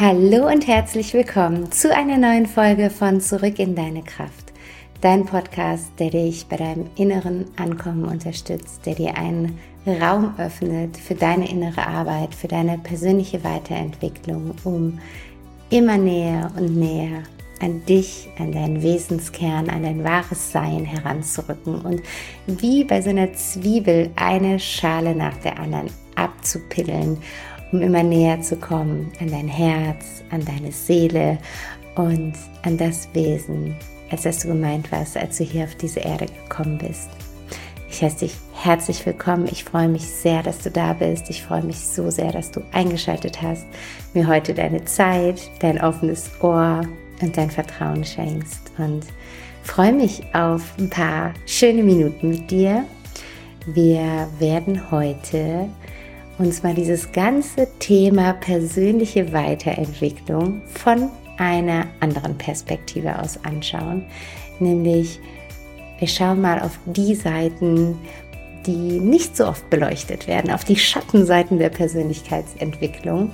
Hallo und herzlich willkommen zu einer neuen Folge von Zurück in deine Kraft. Dein Podcast, der dich bei deinem inneren Ankommen unterstützt, der dir einen Raum öffnet für deine innere Arbeit, für deine persönliche Weiterentwicklung, um immer näher und näher an dich, an deinen Wesenskern, an dein wahres Sein heranzurücken und wie bei so einer Zwiebel eine Schale nach der anderen abzupillen, um immer näher zu kommen an dein Herz, an deine Seele und an das Wesen, als dass du gemeint warst, als du hier auf diese Erde gekommen bist. Ich heiße dich herzlich willkommen. Ich freue mich sehr, dass du da bist. Ich freue mich so sehr, dass du eingeschaltet hast, mir heute deine Zeit, dein offenes Ohr und dein Vertrauen schenkst. Und freue mich auf ein paar schöne Minuten mit dir. Wir werden heute uns mal dieses ganze Thema persönliche Weiterentwicklung von einer anderen Perspektive aus anschauen. Nämlich, wir schauen mal auf die Seiten, die nicht so oft beleuchtet werden, auf die Schattenseiten der Persönlichkeitsentwicklung.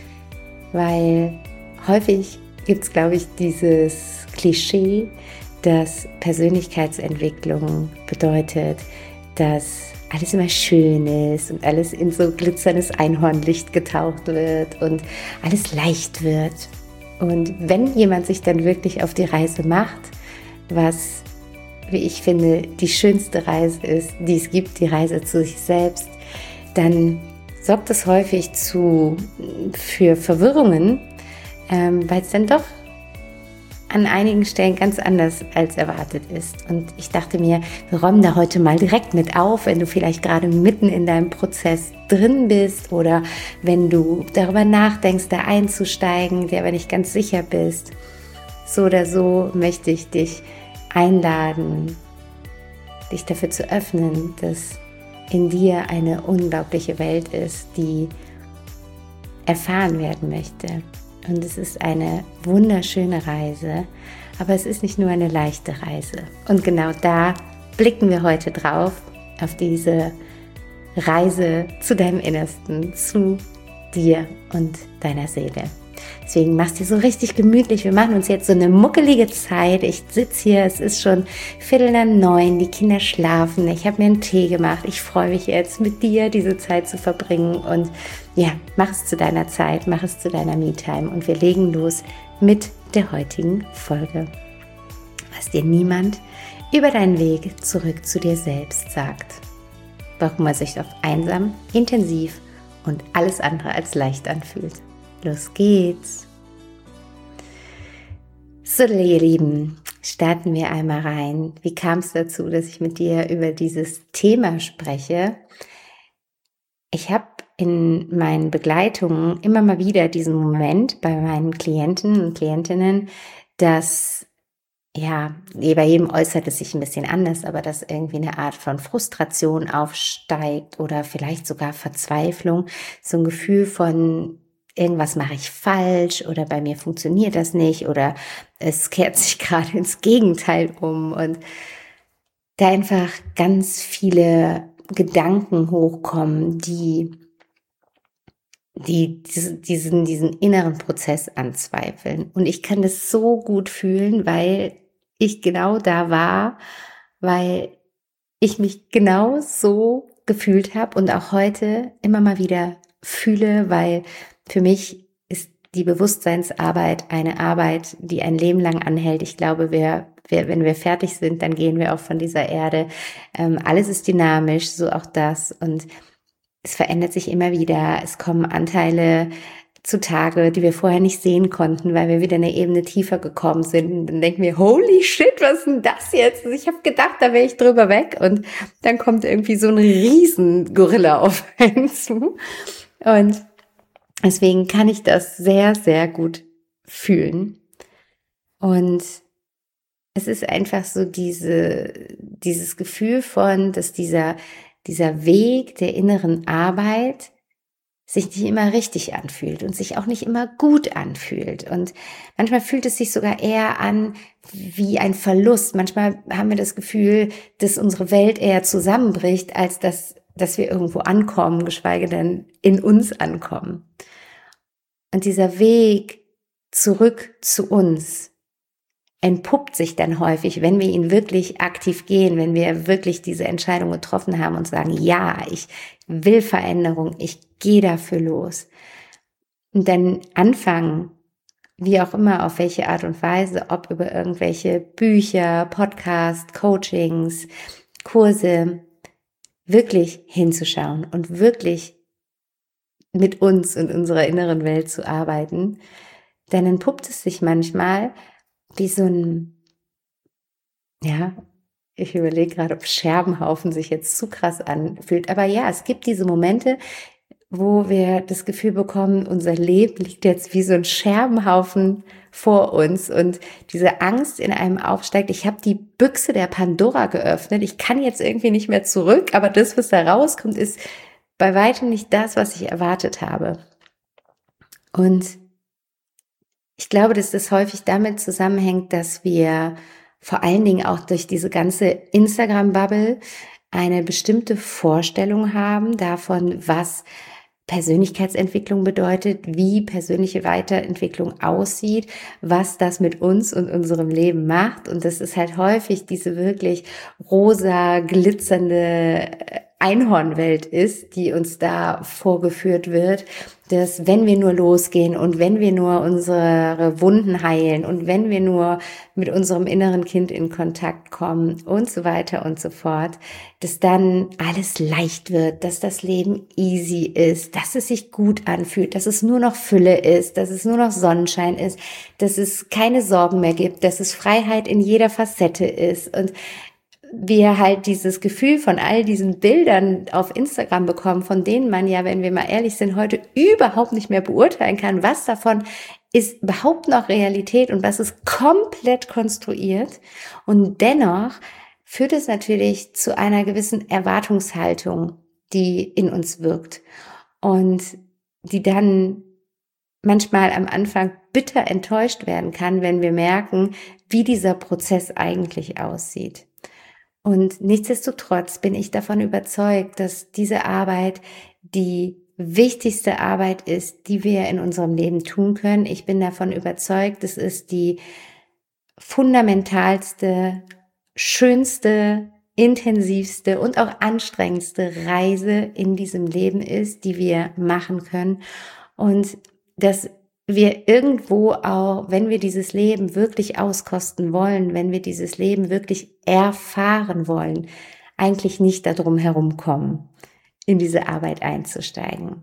Weil häufig gibt es, glaube ich, dieses Klischee, dass Persönlichkeitsentwicklung bedeutet, dass alles immer schön ist und alles in so glitzerndes Einhornlicht getaucht wird und alles leicht wird. Und wenn jemand sich dann wirklich auf die Reise macht, was, wie ich finde, die schönste Reise ist, die es gibt, die Reise zu sich selbst, dann sorgt das häufig für Verwirrungen, weil es dann doch an einigen Stellen ganz anders als erwartet ist. Und ich dachte mir, wir räumen da heute mal direkt mit auf, wenn du vielleicht gerade mitten in deinem Prozess drin bist oder wenn du darüber nachdenkst, da einzusteigen, dir aber nicht ganz sicher bist. So oder so möchte ich dich einladen, dich dafür zu öffnen, dass in dir eine unglaubliche Welt ist, die erfahren werden möchte. Und es ist eine wunderschöne Reise, aber es ist nicht nur eine leichte Reise. Und genau da blicken wir heute drauf, auf diese Reise zu deinem Innersten, zu dir und deiner Seele. Deswegen mach's dir so richtig gemütlich. Wir machen uns jetzt so eine muckelige Zeit. Ich sitze hier, es ist schon 8:45, die Kinder schlafen. Ich habe mir einen Tee gemacht. Ich freue mich jetzt, mit dir diese Zeit zu verbringen. Und ja, mach es zu deiner Zeit, mach es zu deiner Me-Time. Und wir legen los mit der heutigen Folge. Was dir niemand über deinen Weg zurück zu dir selbst sagt. Warum er sich oft einsam, intensiv und alles andere als leicht anfühlt. Los geht's! So, ihr Lieben, starten wir einmal rein. Wie kam es dazu, dass ich mit dir über dieses Thema spreche? Ich habe in meinen Begleitungen immer mal wieder diesen Moment bei meinen Klienten und Klientinnen, dass, ja, bei jedem äußert es sich ein bisschen anders, aber dass irgendwie eine Art von Frustration aufsteigt oder vielleicht sogar Verzweiflung, so ein Gefühl von irgendwas mache ich falsch oder bei mir funktioniert das nicht oder es kehrt sich gerade ins Gegenteil um und da einfach ganz viele Gedanken hochkommen, die diesen inneren Prozess anzweifeln. Und ich kann das so gut fühlen, weil ich genau da war, weil ich mich genau so gefühlt habe und auch heute immer mal wieder fühle, weil für mich ist die Bewusstseinsarbeit eine Arbeit, die ein Leben lang anhält. Ich glaube, wenn wir fertig sind, dann gehen wir auch von dieser Erde. Alles ist dynamisch, so auch das. Und es verändert sich immer wieder. Es kommen Anteile zutage, die wir vorher nicht sehen konnten, weil wir wieder eine Ebene tiefer gekommen sind. Und dann denken wir, holy shit, was ist denn das jetzt? Ich habe gedacht, da wäre ich drüber weg. Und dann kommt irgendwie so ein Riesengorilla auf einen zu. Und deswegen kann ich das sehr, sehr gut fühlen. Und es ist einfach so dieses Gefühl von, dass dieser Weg der inneren Arbeit sich nicht immer richtig anfühlt und sich auch nicht immer gut anfühlt. Und manchmal fühlt es sich sogar eher an wie ein Verlust. Manchmal haben wir das Gefühl, dass unsere Welt eher zusammenbricht, als dass wir irgendwo ankommen, geschweige denn in uns ankommen. Und dieser Weg zurück zu uns entpuppt sich dann häufig, wenn wir ihn wirklich aktiv gehen, wenn wir wirklich diese Entscheidung getroffen haben und sagen, ja, ich will Veränderung, ich gehe dafür los. Und dann anfangen, wie auch immer, auf welche Art und Weise, ob über irgendwelche Bücher, Podcasts, Coachings, Kurse, wirklich hinzuschauen und wirklich mit uns und unserer inneren Welt zu arbeiten, dann entpuppt es sich manchmal wie so ein, ja, ich überlege gerade, ob Scherbenhaufen sich jetzt zu krass anfühlt, aber ja, es gibt diese Momente, wo wir das Gefühl bekommen, unser Leben liegt jetzt wie so ein Scherbenhaufen vor uns und diese Angst in einem aufsteigt. Ich habe die Büchse der Pandora geöffnet, ich kann jetzt irgendwie nicht mehr zurück, aber das, was da rauskommt, ist bei weitem nicht das, was ich erwartet habe. Und ich glaube, dass das häufig damit zusammenhängt, dass wir vor allen Dingen auch durch diese ganze Instagram-Bubble eine bestimmte Vorstellung haben davon, was Persönlichkeitsentwicklung bedeutet, wie persönliche Weiterentwicklung aussieht, was das mit uns und unserem Leben macht. Und das ist halt häufig diese wirklich rosa, glitzernde Einhornwelt ist, die uns da vorgeführt wird, dass wenn wir nur losgehen und wenn wir nur unsere Wunden heilen und wenn wir nur mit unserem inneren Kind in Kontakt kommen und so weiter und so fort, dass dann alles leicht wird, dass das Leben easy ist, dass es sich gut anfühlt, dass es nur noch Fülle ist, dass es nur noch Sonnenschein ist, dass es keine Sorgen mehr gibt, dass es Freiheit in jeder Facette ist und wir halt dieses Gefühl von all diesen Bildern auf Instagram bekommen, von denen man ja, wenn wir mal ehrlich sind, heute überhaupt nicht mehr beurteilen kann, was davon ist überhaupt noch Realität und was ist komplett konstruiert. Und dennoch führt es natürlich zu einer gewissen Erwartungshaltung, die in uns wirkt und die dann manchmal am Anfang bitter enttäuscht werden kann, wenn wir merken, wie dieser Prozess eigentlich aussieht. Und nichtsdestotrotz bin ich davon überzeugt, dass diese Arbeit die wichtigste Arbeit ist, die wir in unserem Leben tun können. Ich bin davon überzeugt, es ist die fundamentalste, schönste, intensivste und auch anstrengendste Reise in diesem Leben ist, die wir machen können. Und dass wir irgendwo auch, wenn wir dieses Leben wirklich auskosten wollen, wenn wir dieses Leben wirklich erfahren wollen, eigentlich nicht darum herumkommen, in diese Arbeit einzusteigen.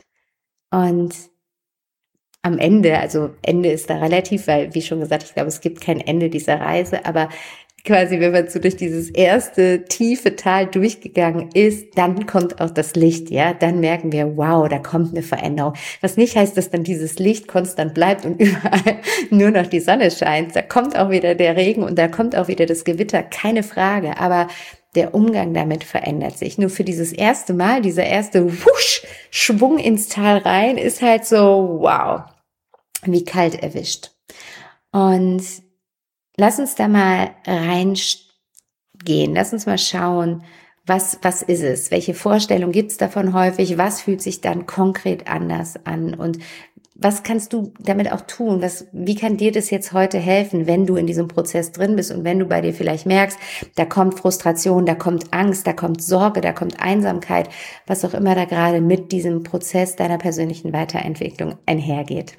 Und am Ende, also Ende ist da relativ, weil, wie schon gesagt, ich glaube, es gibt kein Ende dieser Reise, aber quasi, wenn man so durch dieses erste tiefe Tal durchgegangen ist, dann kommt auch das Licht, ja, dann merken wir, wow, da kommt eine Veränderung. Was nicht heißt, dass dann dieses Licht konstant bleibt und überall nur noch die Sonne scheint. Da kommt auch wieder der Regen und da kommt auch wieder das Gewitter, keine Frage, aber der Umgang damit verändert sich. Nur für dieses erste Mal, dieser erste Schwung ins Tal rein, ist halt so, wow, wie kalt erwischt. Und lass uns da mal reingehen. Lass uns mal schauen, was ist es? Welche Vorstellung gibt es davon häufig? Was fühlt sich dann konkret anders an? Und was kannst du damit auch tun? Wie kann dir das jetzt heute helfen, wenn du in diesem Prozess drin bist und wenn du bei dir vielleicht merkst, da kommt Frustration, da kommt Angst, da kommt Sorge, da kommt Einsamkeit, was auch immer da gerade mit diesem Prozess deiner persönlichen Weiterentwicklung einhergeht.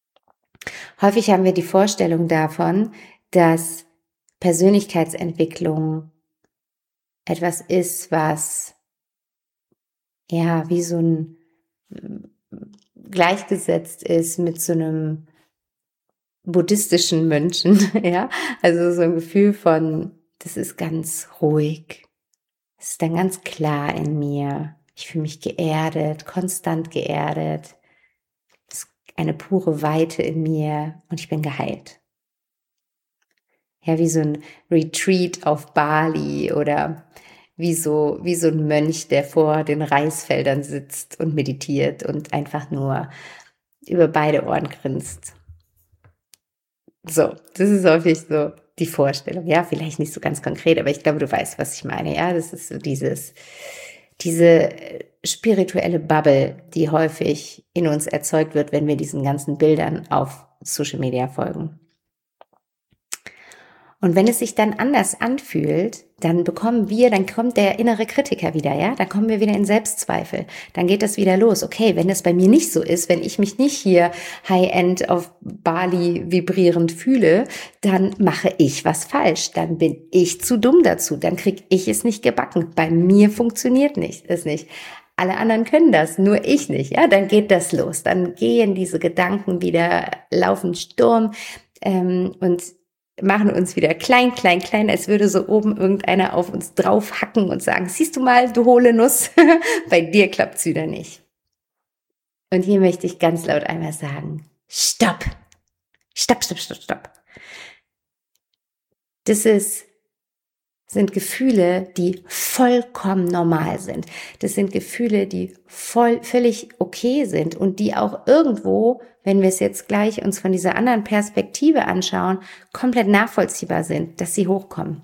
Häufig haben wir die Vorstellung davon, dass Persönlichkeitsentwicklung etwas ist, was ja wie so ein gleichgesetzt ist mit so einem buddhistischen Mönchen, ja, also so ein Gefühl von, das ist ganz ruhig, das ist dann ganz klar in mir, ich fühle mich geerdet, konstant geerdet, es ist eine pure Weite in mir und ich bin geheilt. Ja, wie so ein Retreat auf Bali oder wie so ein Mönch, der vor den Reisfeldern sitzt und meditiert und einfach nur über beide Ohren grinst. So, das ist häufig so die Vorstellung. Ja, vielleicht nicht so ganz konkret, aber ich glaube, du weißt, was ich meine. Ja, das ist so diese spirituelle Bubble, die häufig in uns erzeugt wird, wenn wir diesen ganzen Bildern auf Social Media folgen. Und wenn es sich dann anders anfühlt, dann kommt der innere Kritiker wieder, ja? Dann kommen wir wieder in Selbstzweifel. Dann geht das wieder los. Okay, wenn es bei mir nicht so ist, wenn ich mich nicht hier High-End auf Bali vibrierend fühle, dann mache ich was falsch. Dann bin ich zu dumm dazu. Dann kriege ich es nicht gebacken. Bei mir funktioniert es nicht. Alle anderen können das, nur ich nicht, ja? Dann geht das los. Dann gehen diese Gedanken wieder, laufen Sturm, und machen uns wieder klein, als würde so oben irgendeiner auf uns drauf hacken und sagen, siehst du mal, du hohle Nuss, bei dir klappt's wieder nicht. Und hier möchte ich ganz laut einmal sagen, stopp. Das sind Gefühle, die vollkommen normal sind. Das sind Gefühle, die völlig okay sind und die auch irgendwo, wenn wir es jetzt gleich uns von dieser anderen Perspektive anschauen, komplett nachvollziehbar sind, dass sie hochkommen.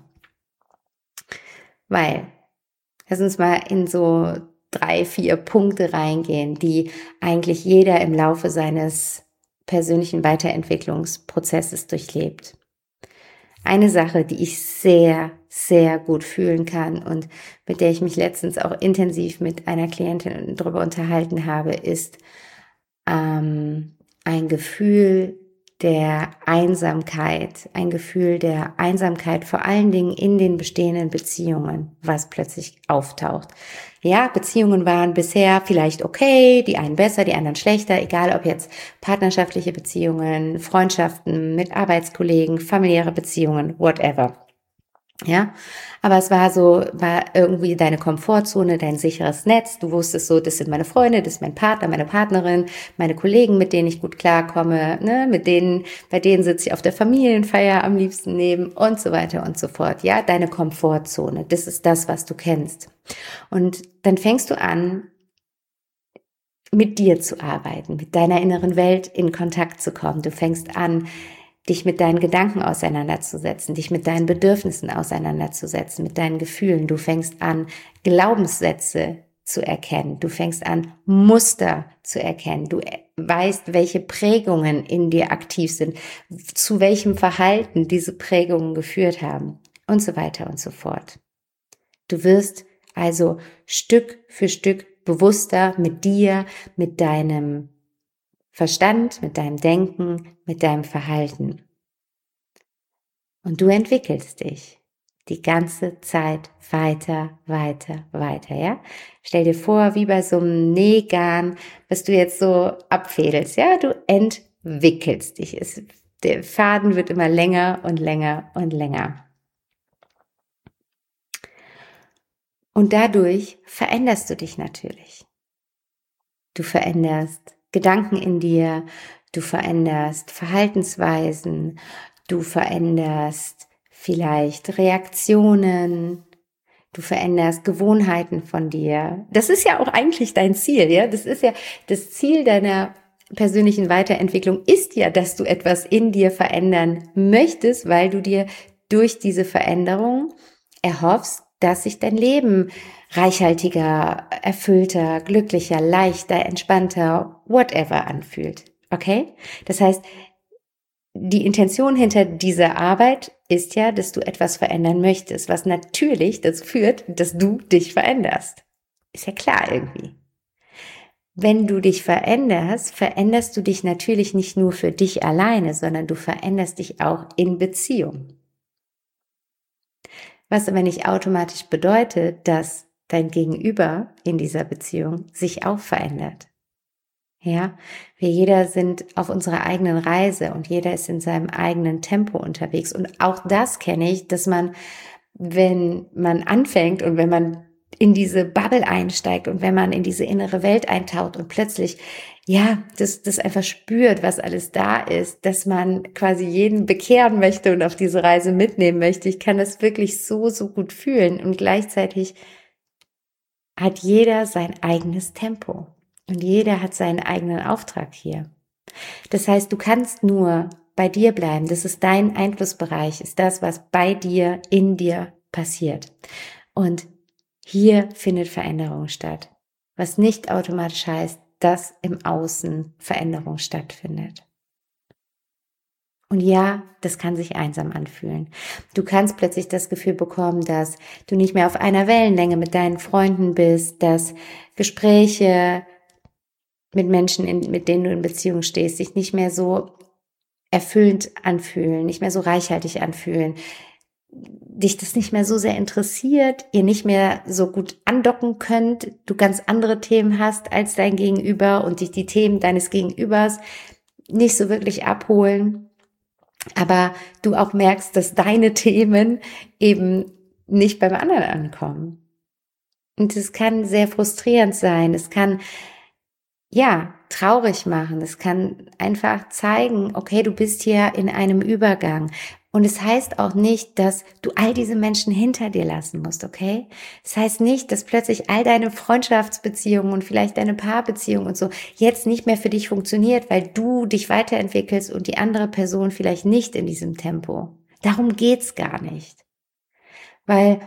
Weil, lass uns mal in so 3, 4 Punkte reingehen, die eigentlich jeder im Laufe seines persönlichen Weiterentwicklungsprozesses durchlebt. Eine Sache, die ich sehr, sehr gut fühlen kann und mit der ich mich letztens auch intensiv mit einer Klientin darüber unterhalten habe, ist ein Gefühl der Einsamkeit. Ein Gefühl der Einsamkeit, vor allen Dingen in den bestehenden Beziehungen, was plötzlich auftaucht. Ja, Beziehungen waren bisher vielleicht okay, die einen besser, die anderen schlechter, egal ob jetzt partnerschaftliche Beziehungen, Freundschaften mit Arbeitskollegen, familiäre Beziehungen, whatever. Ja, aber es war irgendwie deine Komfortzone, dein sicheres Netz. Du wusstest so, das sind meine Freunde, das ist mein Partner, meine Partnerin, meine Kollegen, mit denen ich gut klarkomme, ne, bei denen sitze ich auf der Familienfeier am liebsten neben und so weiter und so fort. Ja, deine Komfortzone, das ist das, was du kennst. Und dann fängst du an, mit dir zu arbeiten, mit deiner inneren Welt in Kontakt zu kommen. Du fängst an, dich mit deinen Gedanken auseinanderzusetzen, dich mit deinen Bedürfnissen auseinanderzusetzen, mit deinen Gefühlen. Du fängst an, Glaubenssätze zu erkennen. Du fängst an, Muster zu erkennen. Du weißt, welche Prägungen in dir aktiv sind, zu welchem Verhalten diese Prägungen geführt haben und so weiter und so fort. Du wirst also Stück für Stück bewusster mit dir, mit deinem Verstand, mit deinem Denken, mit deinem Verhalten. Und du entwickelst dich die ganze Zeit weiter, ja? Stell dir vor, wie bei so einem Nähgarn, was du jetzt so abfädelst, ja? Du entwickelst dich. Der Faden wird immer länger und länger und länger. Und dadurch veränderst du dich natürlich. Du veränderst Gedanken in dir, du veränderst Verhaltensweisen, du veränderst vielleicht Reaktionen, du veränderst Gewohnheiten von dir. Das ist ja auch eigentlich dein Ziel, ja? Das ist ja das Ziel deiner persönlichen Weiterentwicklung ist ja, dass du etwas in dir verändern möchtest, weil du dir durch diese Veränderung erhoffst, dass sich dein Leben reichhaltiger, erfüllter, glücklicher, leichter, entspannter, whatever anfühlt. Okay? Das heißt, die Intention hinter dieser Arbeit ist ja, dass du etwas verändern möchtest, was natürlich dazu führt, dass du dich veränderst. Ist ja klar irgendwie. Wenn du dich veränderst, veränderst du dich natürlich nicht nur für dich alleine, sondern du veränderst dich auch in Beziehung. Was aber nicht automatisch bedeutet, dass dein Gegenüber in dieser Beziehung sich auch verändert. Ja, wir jeder sind auf unserer eigenen Reise und jeder ist in seinem eigenen Tempo unterwegs. Und auch das kenne ich, dass man, wenn man anfängt und wenn man in diese Bubble einsteigt und wenn man in diese innere Welt eintaucht und plötzlich, ja, das einfach spürt, was alles da ist, dass man quasi jeden bekehren möchte und auf diese Reise mitnehmen möchte. Ich kann das wirklich so gut fühlen und gleichzeitig hat jeder sein eigenes Tempo und jeder hat seinen eigenen Auftrag hier. Das heißt, du kannst nur bei dir bleiben. Das ist dein Einflussbereich, ist das, was bei dir, in dir passiert. Und Hier findet Veränderung statt, was nicht automatisch heißt, dass im Außen Veränderung stattfindet. Und ja, das kann sich einsam anfühlen. Du kannst plötzlich das Gefühl bekommen, dass du nicht mehr auf einer Wellenlänge mit deinen Freunden bist, dass Gespräche mit Menschen, mit denen du in Beziehung stehst, sich nicht mehr so erfüllend anfühlen, nicht mehr so reichhaltig anfühlen, dich das nicht mehr so sehr interessiert, ihr nicht mehr so gut andocken könnt, du ganz andere Themen hast als dein Gegenüber und dich die Themen deines Gegenübers nicht so wirklich abholen, aber du auch merkst, dass deine Themen eben nicht beim anderen ankommen. Und es kann sehr frustrierend sein, es kann traurig machen. Es kann einfach zeigen, okay, du bist hier in einem Übergang. Und es heißt auch nicht, dass du all diese Menschen hinter dir lassen musst, okay? Es heißt nicht, dass plötzlich all deine Freundschaftsbeziehungen und vielleicht deine Paarbeziehungen und so jetzt nicht mehr für dich funktioniert, weil du dich weiterentwickelst und die andere Person vielleicht nicht in diesem Tempo. Darum geht's gar nicht. Weil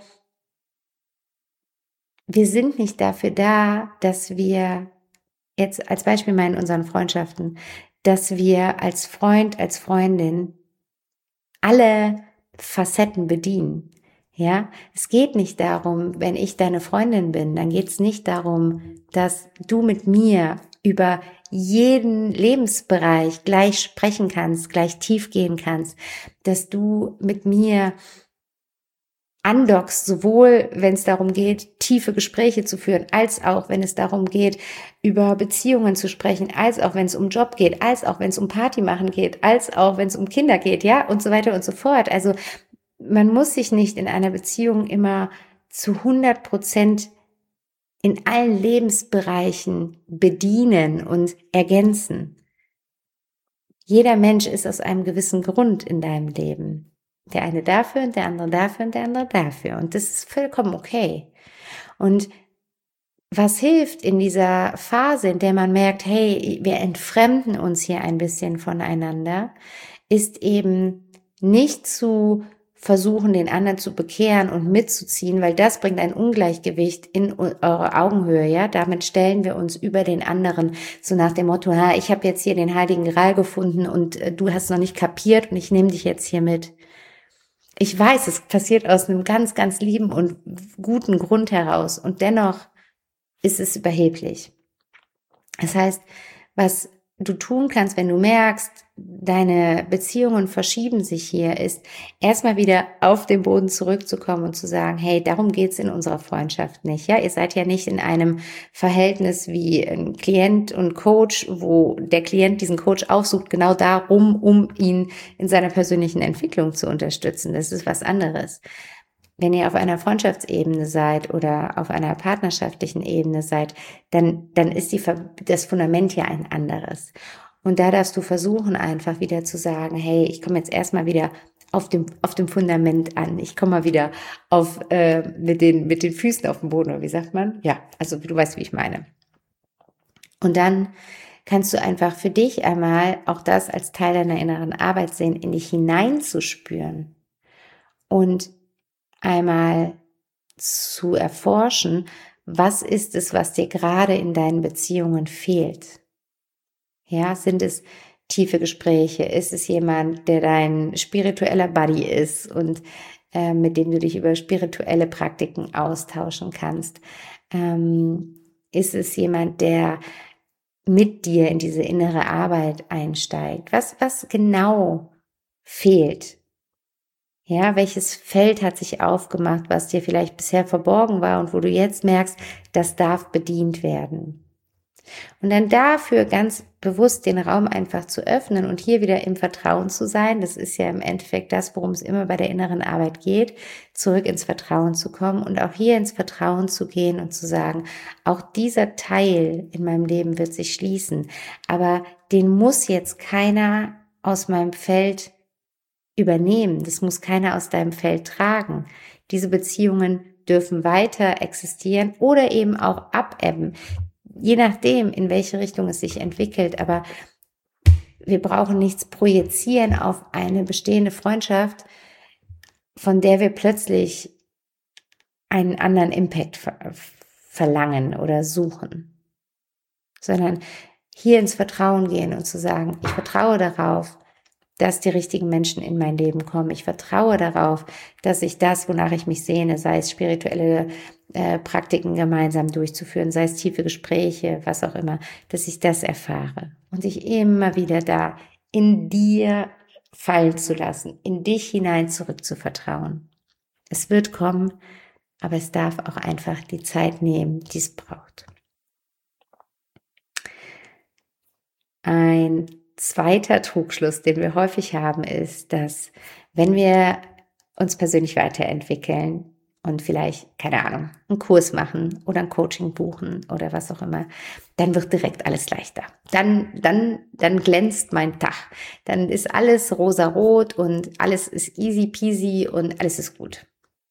wir sind nicht dafür da, dass wir jetzt als Beispiel mal in unseren Freundschaften, dass wir als Freund, als Freundin alle Facetten bedienen. Ja, es geht nicht darum, wenn ich deine Freundin bin, dann geht es nicht darum, dass du mit mir über jeden Lebensbereich gleich sprechen kannst, gleich tief gehen kannst, dass du mit mir andockst, sowohl wenn es darum geht, tiefe Gespräche zu führen, als auch wenn es darum geht, über Beziehungen zu sprechen, als auch wenn es um Job geht, als auch wenn es um Party machen geht, als auch wenn es um Kinder geht, ja, und so weiter und so fort. Also man muss sich nicht in einer Beziehung immer zu 100% in allen Lebensbereichen bedienen und ergänzen. Jeder Mensch ist aus einem gewissen Grund in deinem Leben. Der eine dafür und der andere dafür und der andere dafür. Und das ist vollkommen okay. Und was hilft in dieser Phase, in der man merkt, hey, wir entfremden uns hier ein bisschen voneinander, ist eben nicht zu versuchen, den anderen zu bekehren und mitzuziehen, weil das bringt ein Ungleichgewicht in eure Augenhöhe, ja. Damit stellen wir uns über den anderen, so nach dem Motto, ich habe jetzt hier den Heiligen Gral gefunden und du hast noch nicht kapiert und ich nehme dich jetzt hier mit. Ich weiß, es passiert aus einem ganz, ganz lieben und guten Grund heraus und dennoch ist es überheblich. Das heißt, was du tun kannst, wenn du merkst, deine Beziehungen verschieben sich hier, ist erstmal wieder auf den Boden zurückzukommen und zu sagen, hey, darum geht's in unserer Freundschaft nicht. Ja, ihr seid ja nicht in einem Verhältnis wie ein Klient und Coach, wo der Klient diesen Coach aufsucht, genau darum, um ihn in seiner persönlichen Entwicklung zu unterstützen. Das ist was anderes. Wenn ihr auf einer Freundschaftsebene seid oder auf einer partnerschaftlichen Ebene seid, dann ist das Fundament ja ein anderes. Und da darfst du versuchen, einfach wieder zu sagen, hey, ich komme jetzt erstmal wieder auf dem Fundament an. Ich komme mal wieder mit den Füßen auf den Boden, oder wie sagt man? Ja, also du weißt, wie ich meine. Und dann kannst du einfach für dich einmal auch das als Teil deiner inneren Arbeit sehen, in dich hineinzuspüren und einmal zu erforschen, was ist es, was dir gerade in deinen Beziehungen fehlt? Ja, sind es tiefe Gespräche? Ist es jemand, der dein spiritueller Buddy ist und mit dem du dich über spirituelle Praktiken austauschen kannst? Ist es jemand, der mit dir in diese innere Arbeit einsteigt? Was genau fehlt? Ja, welches Feld hat sich aufgemacht, was dir vielleicht bisher verborgen war und wo du jetzt merkst, das darf bedient werden. Und dann dafür ganz bewusst den Raum einfach zu öffnen und hier wieder im Vertrauen zu sein. Das ist ja im Endeffekt das, worum es immer bei der inneren Arbeit geht, zurück ins Vertrauen zu kommen und auch hier ins Vertrauen zu gehen und zu sagen, auch dieser Teil in meinem Leben wird sich schließen, aber den muss jetzt keiner aus meinem Feld übernehmen. Das muss keiner aus deinem Feld tragen. Diese Beziehungen dürfen weiter existieren oder eben auch abebben. Je nachdem, in welche Richtung es sich entwickelt. Aber wir brauchen nichts projizieren auf eine bestehende Freundschaft, von der wir plötzlich einen anderen Impact verlangen oder suchen, sondern hier ins Vertrauen gehen und zu sagen, ich vertraue darauf, dass die richtigen Menschen in mein Leben kommen. Ich vertraue darauf, dass ich das, wonach ich mich sehne, sei es spirituelle Praktiken gemeinsam durchzuführen, sei es tiefe Gespräche, was auch immer, dass ich das erfahre und dich immer wieder da in dir fallen zu lassen, in dich hinein zurück zu vertrauen. Es wird kommen, aber es darf auch einfach die Zeit nehmen, die es braucht. Ein zweiter Trugschluss, den wir häufig haben, ist, dass wenn wir uns persönlich weiterentwickeln und vielleicht, keine Ahnung, einen Kurs machen oder ein Coaching buchen oder was auch immer, dann wird direkt alles leichter. Dann glänzt mein Tag. Dann ist alles rosarot und alles ist easy peasy und alles ist gut.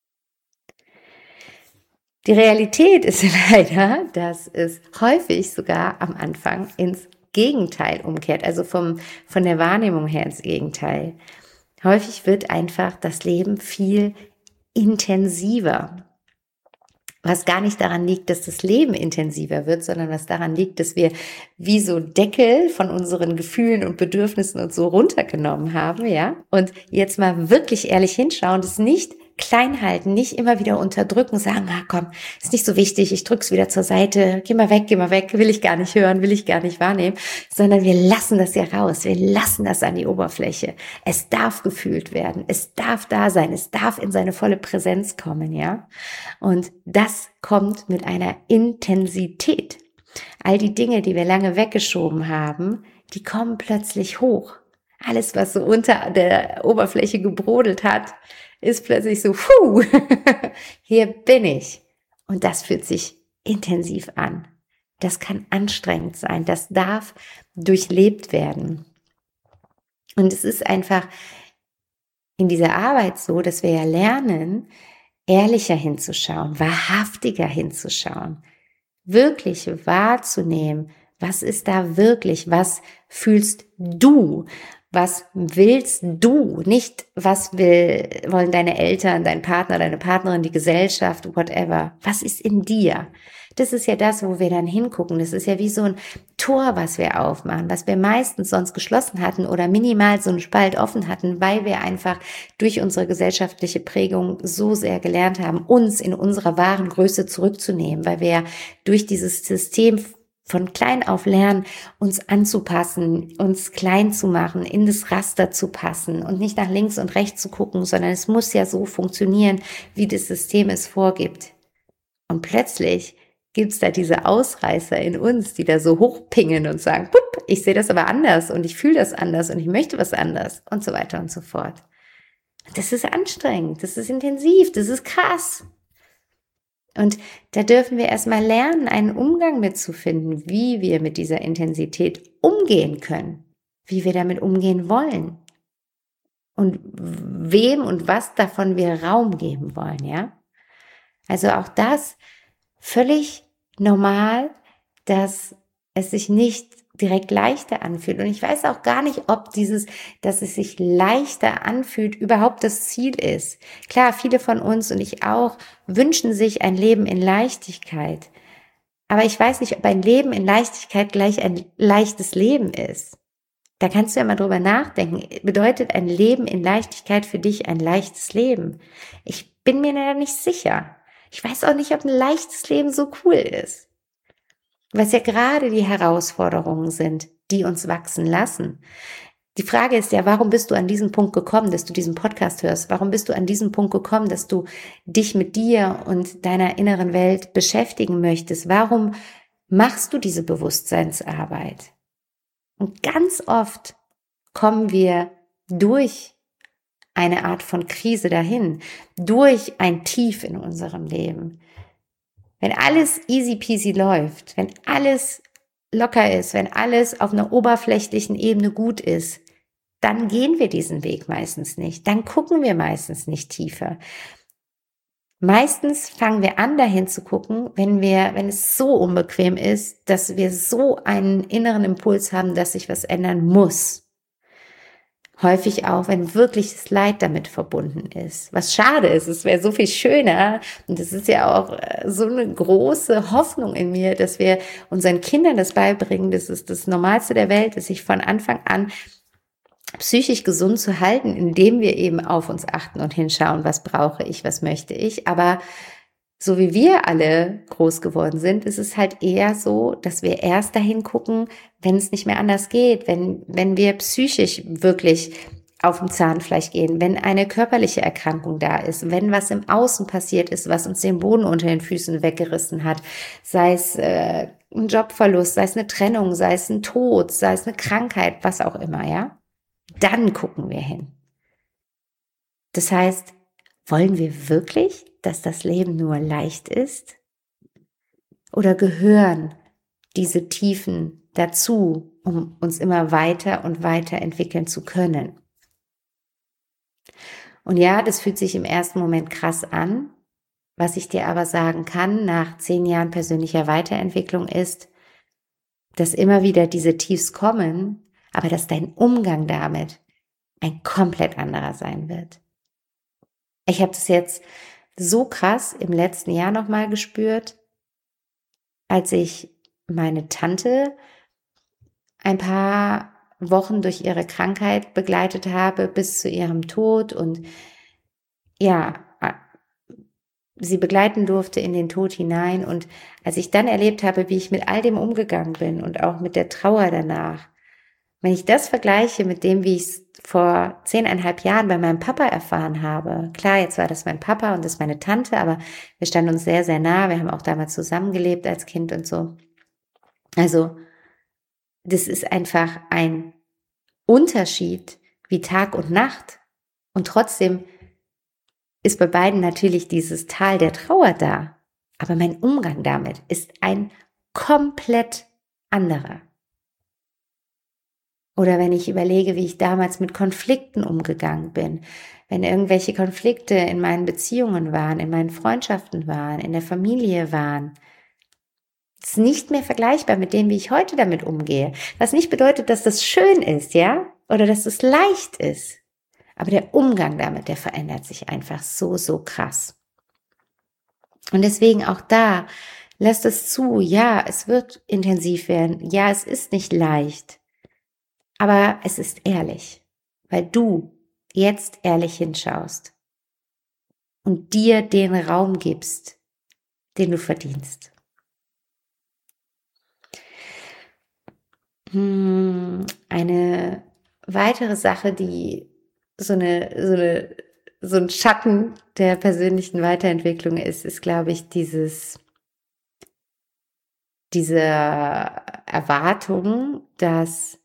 Die Realität ist leider, dass es häufig sogar am Anfang ins Gegenteil umkehrt, also von der Wahrnehmung her ins Gegenteil. Häufig wird einfach das Leben viel intensiver, was gar nicht daran liegt, dass das Leben intensiver wird, sondern was daran liegt, dass wir wie so Deckel von unseren Gefühlen und Bedürfnissen und so runtergenommen haben, ja. Und jetzt mal wirklich ehrlich hinschauen, das nicht klein halten, nicht immer wieder unterdrücken, sagen, komm, ist nicht so wichtig, ich drück's wieder zur Seite, geh mal weg, will ich gar nicht hören, will ich gar nicht wahrnehmen, sondern wir lassen das ja raus, wir lassen das an die Oberfläche. Es darf gefühlt werden, es darf da sein, es darf in seine volle Präsenz kommen, ja. Und das kommt mit einer Intensität. All die Dinge, die wir lange weggeschoben haben, die kommen plötzlich hoch. Alles, was so unter der Oberfläche gebrodelt hat, ist plötzlich so, hier bin ich. Und das fühlt sich intensiv an. Das kann anstrengend sein. Das darf durchlebt werden. Und es ist einfach in dieser Arbeit so, dass wir ja lernen, ehrlicher hinzuschauen, wahrhaftiger hinzuschauen, wirklich wahrzunehmen, was ist da wirklich, was fühlst du, was willst du, nicht was wollen deine Eltern, dein Partner, deine Partnerin, die Gesellschaft, whatever, was ist in dir? Das ist ja das, wo wir dann hingucken, das ist ja wie so ein Tor, was wir aufmachen, was wir meistens sonst geschlossen hatten oder minimal so einen Spalt offen hatten, weil wir einfach durch unsere gesellschaftliche Prägung so sehr gelernt haben, uns in unserer wahren Größe zurückzunehmen, weil wir durch dieses System von klein auf lernen, uns anzupassen, uns klein zu machen, in das Raster zu passen und nicht nach links und rechts zu gucken, sondern es muss ja so funktionieren, wie das System es vorgibt. Und plötzlich gibt's da diese Ausreißer in uns, die da so hochpingen und sagen, ich sehe das aber anders und ich fühle das anders und ich möchte was anders und so weiter und so fort. Das ist anstrengend, das ist intensiv, das ist krass. Und da dürfen wir erstmal lernen, einen Umgang mitzufinden, wie wir mit dieser Intensität umgehen können, wie wir damit umgehen wollen und wem und was davon wir Raum geben wollen, ja? Also auch das völlig normal, dass es sich nicht direkt leichter anfühlt. Und ich weiß auch gar nicht, ob dass es sich leichter anfühlt, überhaupt das Ziel ist. Klar, viele von uns und ich auch wünschen sich ein Leben in Leichtigkeit. Aber ich weiß nicht, ob ein Leben in Leichtigkeit gleich ein leichtes Leben ist. Da kannst du ja mal drüber nachdenken. Bedeutet ein Leben in Leichtigkeit für dich ein leichtes Leben? Ich bin mir da nicht sicher. Ich weiß auch nicht, ob ein leichtes Leben so cool ist. Was ja gerade die Herausforderungen sind, die uns wachsen lassen. Die Frage ist ja, warum bist du an diesen Punkt gekommen, dass du diesen Podcast hörst? Warum bist du an diesen Punkt gekommen, dass du dich mit dir und deiner inneren Welt beschäftigen möchtest? Warum machst du diese Bewusstseinsarbeit? Und ganz oft kommen wir durch eine Art von Krise dahin, durch ein Tief in unserem Leben. Wenn alles easy peasy läuft, wenn alles locker ist, wenn alles auf einer oberflächlichen Ebene gut ist, dann gehen wir diesen Weg meistens nicht. Dann gucken wir meistens nicht tiefer. Meistens fangen wir an, dahin zu gucken, wenn es so unbequem ist, dass wir so einen inneren Impuls haben, dass sich was ändern muss. Häufig auch, wenn wirkliches Leid damit verbunden ist. Was schade ist, es wäre so viel schöner. Und es ist ja auch so eine große Hoffnung in mir, dass wir unseren Kindern das beibringen, dass es das Normalste der Welt ist, sich von Anfang an psychisch gesund zu halten, indem wir eben auf uns achten und hinschauen, was brauche ich, was möchte ich. Aber so wie wir alle groß geworden sind, ist es halt eher so, dass wir erst dahin gucken, wenn es nicht mehr anders geht, wenn wir psychisch wirklich auf dem Zahnfleisch gehen, wenn eine körperliche Erkrankung da ist, wenn was im Außen passiert ist, was uns den Boden unter den Füßen weggerissen hat, sei es ein Jobverlust, sei es eine Trennung, sei es ein Tod, sei es eine Krankheit, was auch immer, ja, dann gucken wir hin. Das heißt, wollen wir wirklich, dass das Leben nur leicht ist? Oder gehören diese Tiefen dazu, um uns immer weiter und weiter entwickeln zu können? Und ja, das fühlt sich im ersten Moment krass an. Was ich dir aber sagen kann, nach 10 Jahren persönlicher Weiterentwicklung ist, dass immer wieder diese Tiefs kommen, aber dass dein Umgang damit ein komplett anderer sein wird. Ich habe das jetzt so krass im letzten Jahr nochmal gespürt, als ich meine Tante ein paar Wochen durch ihre Krankheit begleitet habe bis zu ihrem Tod und ja, sie begleiten durfte in den Tod hinein. Und als ich dann erlebt habe, wie ich mit all dem umgegangen bin und auch mit der Trauer danach, wenn ich das vergleiche mit dem, wie ich es vor 10,5 Jahren bei meinem Papa erfahren habe, klar, jetzt war das mein Papa und das ist meine Tante, aber wir standen uns sehr, sehr nah. Wir haben auch damals zusammengelebt als Kind und so. Also, das ist einfach ein Unterschied wie Tag und Nacht. Und trotzdem ist bei beiden natürlich dieses Tal der Trauer da. Aber mein Umgang damit ist ein komplett anderer. Oder wenn ich überlege, wie ich damals mit Konflikten umgegangen bin, wenn irgendwelche Konflikte in meinen Beziehungen waren, in meinen Freundschaften waren, in der Familie waren, ist nicht mehr vergleichbar mit dem, wie ich heute damit umgehe. Was nicht bedeutet, dass das schön ist, ja? Oder dass es leicht ist. Aber der Umgang damit, der verändert sich einfach so, so krass. Und deswegen auch da, lasst es zu, ja, es wird intensiv werden, ja, es ist nicht leicht. Aber es ist ehrlich, weil du jetzt ehrlich hinschaust und dir den Raum gibst, den du verdienst. Eine weitere Sache, die so ein Schatten der persönlichen Weiterentwicklung ist, glaube ich, diese Erwartung, dass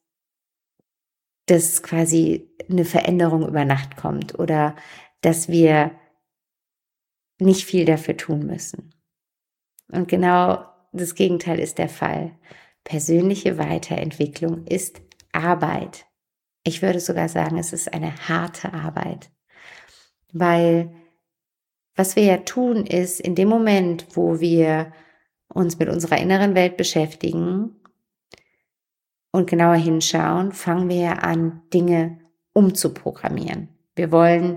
quasi eine Veränderung über Nacht kommt oder dass wir nicht viel dafür tun müssen. Und genau das Gegenteil ist der Fall. Persönliche Weiterentwicklung ist Arbeit. Ich würde sogar sagen, es ist eine harte Arbeit. Weil was wir ja tun ist, in dem Moment, wo wir uns mit unserer inneren Welt beschäftigen und genauer hinschauen, fangen wir an, Dinge umzuprogrammieren. Wir wollen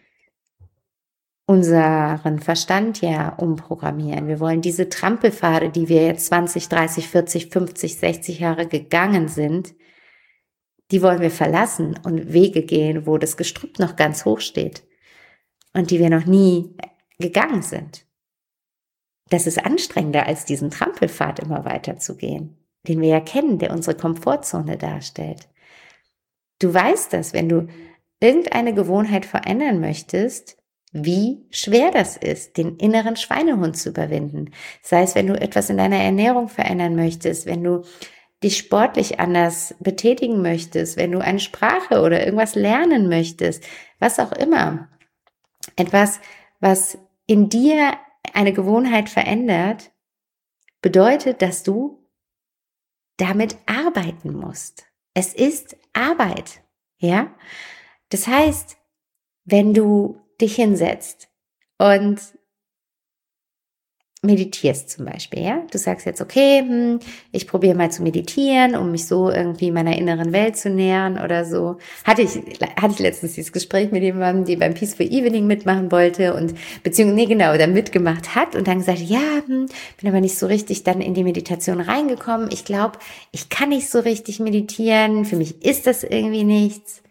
unseren Verstand ja umprogrammieren. Wir wollen diese Trampelpfade, die wir jetzt 20, 30, 40, 50, 60 Jahre gegangen sind, die wollen wir verlassen und Wege gehen, wo das Gestrüpp noch ganz hoch steht und die wir noch nie gegangen sind. Das ist anstrengender, als diesen Trampelpfad immer weiter zu gehen, den wir ja kennen, der unsere Komfortzone darstellt. Du weißt das, wenn du irgendeine Gewohnheit verändern möchtest, wie schwer das ist, den inneren Schweinehund zu überwinden. Sei es, wenn du etwas in deiner Ernährung verändern möchtest, wenn du dich sportlich anders betätigen möchtest, wenn du eine Sprache oder irgendwas lernen möchtest, was auch immer. Etwas, was in dir eine Gewohnheit verändert, bedeutet, dass du damit arbeiten musst. Es ist Arbeit, ja? Das heißt, wenn du dich hinsetzt und meditierst zum Beispiel, ja? Du sagst jetzt, okay, ich probiere mal zu meditieren, um mich so irgendwie meiner inneren Welt zu nähern oder so. Hatte ich letztens dieses Gespräch mit jemandem, die beim Peaceful Evening mitmachen wollte und da mitgemacht hat und dann gesagt, bin aber nicht so richtig dann in die Meditation reingekommen. Ich glaube, ich kann nicht so richtig meditieren. Für mich ist das irgendwie nichts.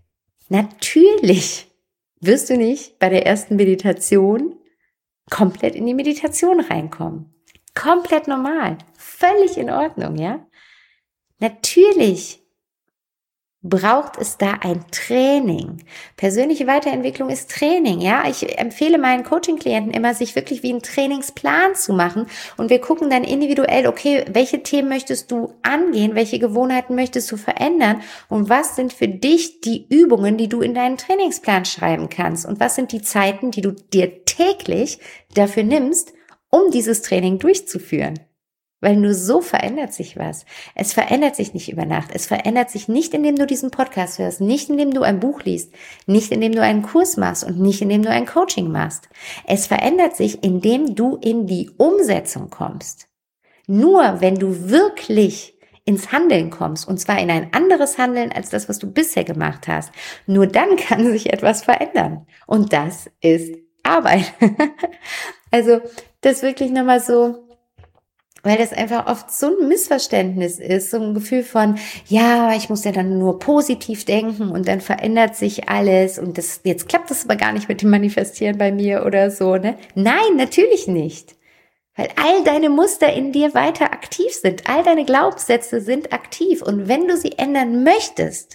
Natürlich wirst du nicht bei der ersten Meditation komplett in die Meditation reinkommen. Komplett normal. Völlig in Ordnung, ja? Natürlich braucht es da ein Training. Persönliche Weiterentwicklung ist Training, ja? Ich empfehle meinen Coaching-Klienten immer, sich wirklich wie einen Trainingsplan zu machen und wir gucken dann individuell, okay, welche Themen möchtest du angehen, welche Gewohnheiten möchtest du verändern und was sind für dich die Übungen, die du in deinen Trainingsplan schreiben kannst und was sind die Zeiten, die du dir täglich dafür nimmst, um dieses Training durchzuführen. Weil nur so verändert sich was. Es verändert sich nicht über Nacht. Es verändert sich nicht, indem du diesen Podcast hörst, nicht indem du ein Buch liest, nicht indem du einen Kurs machst und nicht indem du ein Coaching machst. Es verändert sich, indem du in die Umsetzung kommst. Nur wenn du wirklich ins Handeln kommst, und zwar in ein anderes Handeln als das, was du bisher gemacht hast, nur dann kann sich etwas verändern. Und das ist Arbeit. Also das wirklich nochmal so, weil das einfach oft so ein Missverständnis ist, so ein Gefühl von, ja, ich muss ja dann nur positiv denken und dann verändert sich alles und jetzt klappt das aber gar nicht mit dem Manifestieren bei mir oder so, ne? Nein, natürlich nicht. Weil all deine Muster in dir weiter aktiv sind, all deine Glaubenssätze sind aktiv und wenn du sie ändern möchtest,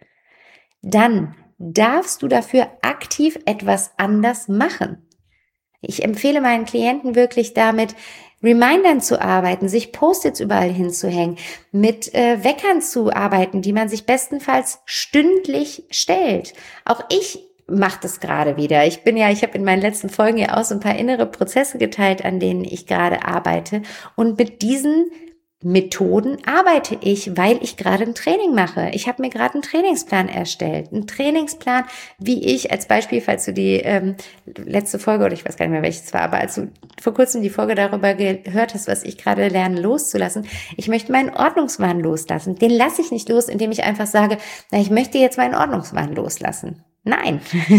dann darfst du dafür aktiv etwas anders machen. Ich empfehle meinen Klienten wirklich damit, Remindern zu arbeiten, sich Post-its überall hinzuhängen, mit Weckern zu arbeiten, die man sich bestenfalls stündlich stellt. Auch ich mache das gerade wieder. Ich habe in meinen letzten Folgen ja auch so ein paar innere Prozesse geteilt, an denen ich gerade arbeite. Und mit diesen Methoden arbeite ich, weil ich gerade ein Training mache. Ich habe mir gerade einen Trainingsplan erstellt. Einen Trainingsplan, wie ich als Beispiel, falls du die letzte Folge, oder ich weiß gar nicht mehr, welches war, aber als du vor kurzem die Folge darüber gehört hast, was ich gerade lerne loszulassen, ich möchte meinen Ordnungswahn loslassen. Den lasse ich nicht los, indem ich einfach sage, ich möchte jetzt meinen Ordnungswahn loslassen. Nein,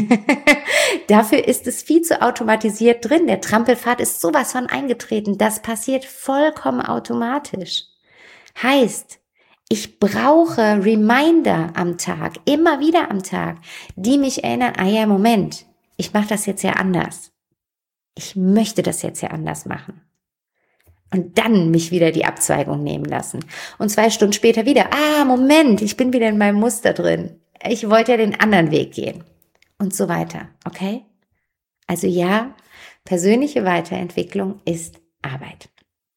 dafür ist es viel zu automatisiert drin. Der Trampelpfad ist sowas von eingetreten. Das passiert vollkommen automatisch. Heißt, ich brauche Reminder am Tag, immer wieder am Tag, die mich erinnern, Moment, ich mache das jetzt ja anders. Ich möchte das jetzt ja anders machen. Und dann mich wieder die Abzweigung nehmen lassen. Und 2 Stunden später wieder, Moment, ich bin wieder in meinem Muster drin. Ich wollte ja den anderen Weg gehen. Und so weiter, okay? Also ja, persönliche Weiterentwicklung ist Arbeit.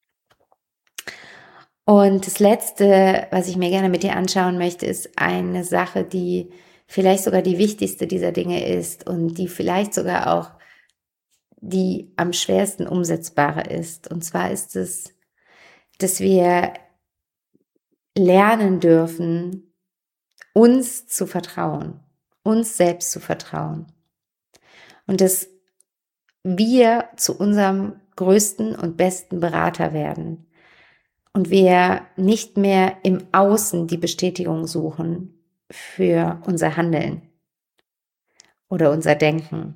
Und das Letzte, was ich mir gerne mit dir anschauen möchte, ist eine Sache, die vielleicht sogar die wichtigste dieser Dinge ist und die vielleicht sogar auch die am schwersten umsetzbare ist. Und zwar ist es, dass wir lernen dürfen, uns zu vertrauen, uns selbst zu vertrauen. Und dass wir zu unserem größten und besten Berater werden. Und wir nicht mehr im Außen die Bestätigung suchen für unser Handeln oder unser Denken,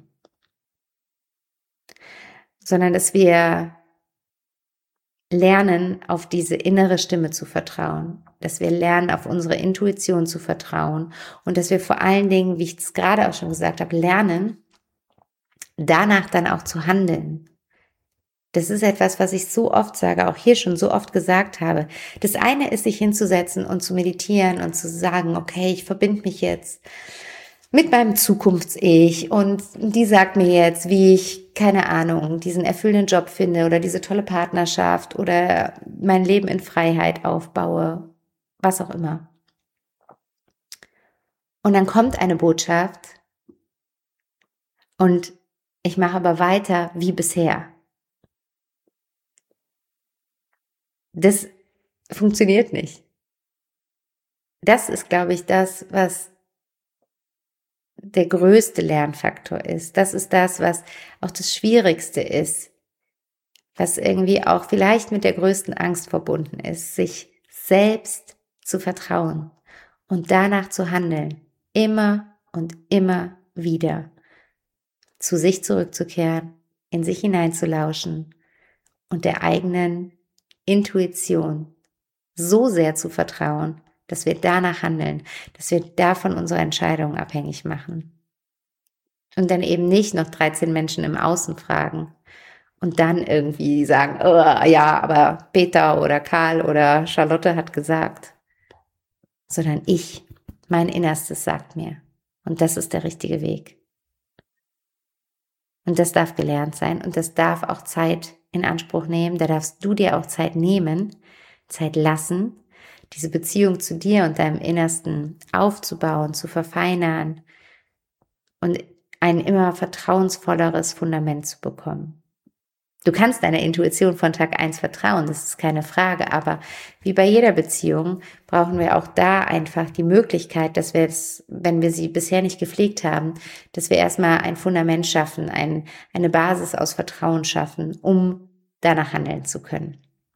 sondern dass wir lernen, auf diese innere Stimme zu vertrauen, dass wir lernen, auf unsere Intuition zu vertrauen und dass wir vor allen Dingen, wie ich es gerade auch schon gesagt habe, lernen, danach dann auch zu handeln. Das ist etwas, was ich so oft sage, auch hier schon so oft gesagt habe. Das eine ist, sich hinzusetzen und zu meditieren und zu sagen, okay, ich verbinde mich jetzt mit meinem Zukunfts-Ich und die sagt mir jetzt, wie ich, keine Ahnung, diesen erfüllenden Job finde oder diese tolle Partnerschaft oder mein Leben in Freiheit aufbaue, was auch immer. Und dann kommt eine Botschaft und ich mache aber weiter wie bisher. Das funktioniert nicht. Das ist, glaube ich, das, was der größte Lernfaktor ist. Das ist das, was auch das Schwierigste ist. was irgendwie auch vielleicht mit der größten Angst verbunden ist, sich selbst zu vertrauen und danach zu handeln, immer und immer wieder, zu sich zurückzukehren, in sich hineinzulauschen und der eigenen Intuition so sehr zu vertrauen, dass wir danach handeln, dass wir davon unsere Entscheidungen abhängig machen. Und dann eben nicht noch 13 Menschen im Außen fragen und dann irgendwie sagen, oh, ja, aber Peter oder Karl oder Charlotte hat gesagt, sondern mein Innerstes sagt mir. Und das ist der richtige Weg. Und das darf gelernt sein und das darf auch Zeit in Anspruch nehmen. Da darfst du dir auch Zeit nehmen, Zeit lassen, diese Beziehung zu dir und deinem Innersten aufzubauen, zu verfeinern und ein immer vertrauensvolleres Fundament zu bekommen. Du kannst deiner Intuition von Tag 1 vertrauen, das ist keine Frage, aber wie bei jeder Beziehung brauchen wir auch da einfach die Möglichkeit, dass wir es, wenn wir sie bisher nicht gepflegt haben, dass wir erstmal ein Fundament schaffen, eine Basis aus Vertrauen schaffen, um danach handeln zu können.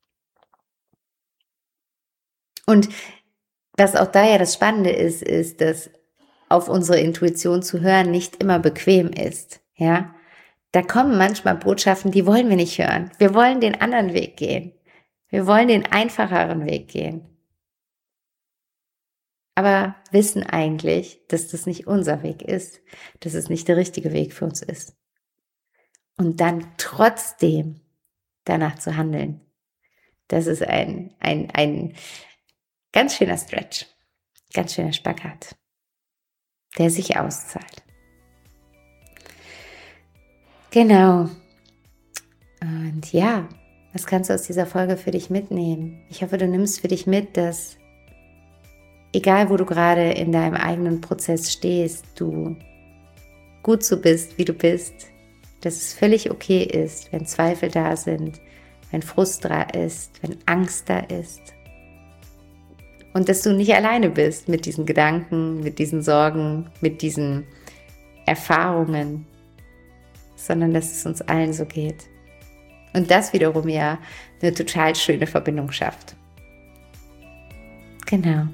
Und was auch da ja das Spannende ist, dass auf unsere Intuition zu hören nicht immer bequem ist, ja. Da kommen manchmal Botschaften, die wollen wir nicht hören. Wir wollen den anderen Weg gehen. Wir wollen den einfacheren Weg gehen. Aber wissen eigentlich, dass das nicht unser Weg ist, dass es nicht der richtige Weg für uns ist. Und dann trotzdem danach zu handeln, das ist ein ganz schöner Stretch, ganz schöner Spagat, der sich auszahlt. Genau. Und ja, was kannst du aus dieser Folge für dich mitnehmen? Ich hoffe, du nimmst für dich mit, dass egal wo du gerade in deinem eigenen Prozess stehst, du gut so bist, wie du bist, dass es völlig okay ist, wenn Zweifel da sind, wenn Frust da ist, wenn Angst da ist. Und dass du nicht alleine bist mit diesen Gedanken, mit diesen Sorgen, mit diesen Erfahrungen, sondern dass es uns allen so geht. Und das wiederum ja eine total schöne Verbindung schafft. Genau.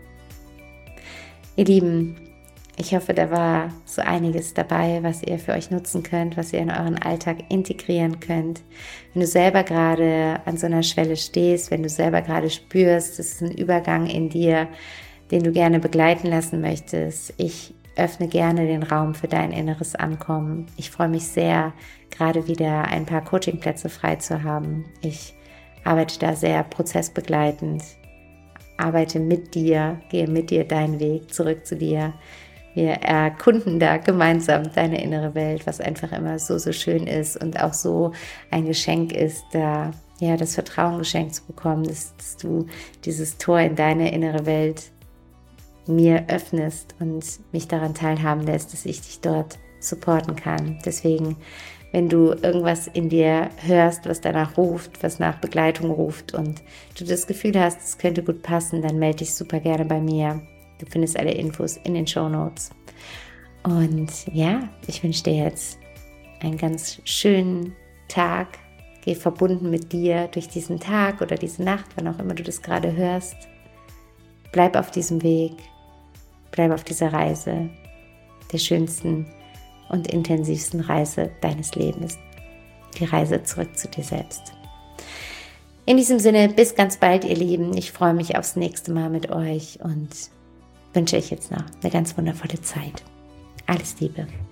Ihr Lieben, ich hoffe, da war so einiges dabei, was ihr für euch nutzen könnt, was ihr in euren Alltag integrieren könnt. Wenn du selber gerade an so einer Schwelle stehst, wenn du selber gerade spürst, es ist ein Übergang in dir, den du gerne begleiten lassen möchtest, ich öffne gerne den Raum für dein inneres Ankommen. Ich freue mich sehr, gerade wieder ein paar Coachingplätze frei zu haben. Ich arbeite da sehr prozessbegleitend, arbeite mit dir, gehe mit dir deinen Weg zurück zu dir. Wir erkunden da gemeinsam deine innere Welt, was einfach immer so, so schön ist und auch so ein Geschenk ist, da ja das Vertrauen geschenkt zu bekommen, dass du dieses Tor in deine innere Welt mir öffnest und mich daran teilhaben lässt, dass ich dich dort supporten kann. Deswegen, wenn du irgendwas in dir hörst, was danach ruft, was nach Begleitung ruft und du das Gefühl hast, es könnte gut passen, dann melde dich super gerne bei mir. Du findest alle Infos in den Shownotes. Und ja, ich wünsche dir jetzt einen ganz schönen Tag. Geh verbunden mit dir durch diesen Tag oder diese Nacht, wann auch immer du das gerade hörst. Bleib auf diesem Weg. Bleib auf dieser Reise, der schönsten und intensivsten Reise deines Lebens. Die Reise zurück zu dir selbst. In diesem Sinne, bis ganz bald, ihr Lieben. Ich freue mich aufs nächste Mal mit euch und wünsche euch jetzt noch eine ganz wundervolle Zeit. Alles Liebe.